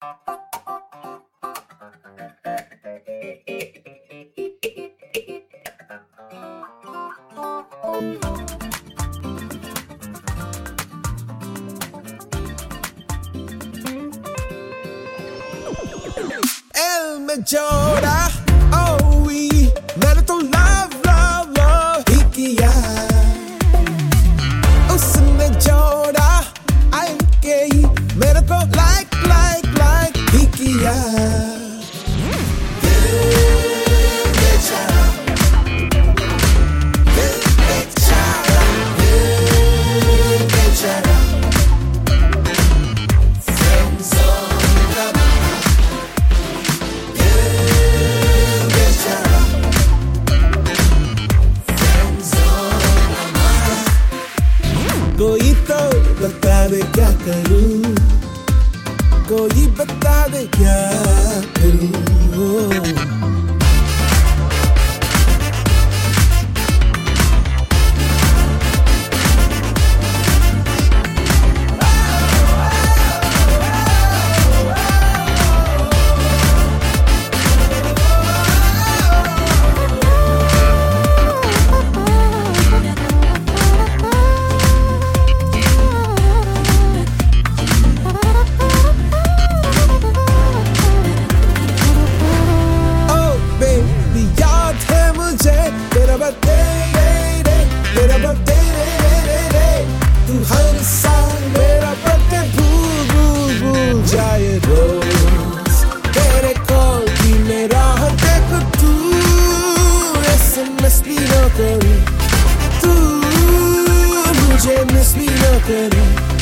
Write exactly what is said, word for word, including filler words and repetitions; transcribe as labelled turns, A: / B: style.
A: El me llora, oh oui, मैंने तो love love love ही किया, उसने जोड़ा आई के ही मेरे को like like like ही किया। कोई तो बता दे क्या करूं, कोई बता दे क्या करूं। तेरा बर्थडे तेरा बर्थडे तू हर साल मेरा बर्थडे भूल भूल भूल जाए रोज, तेरे कॉल की मेरा देख तू एसएमएस भी न करे, तू मुझे मिस भी न करे।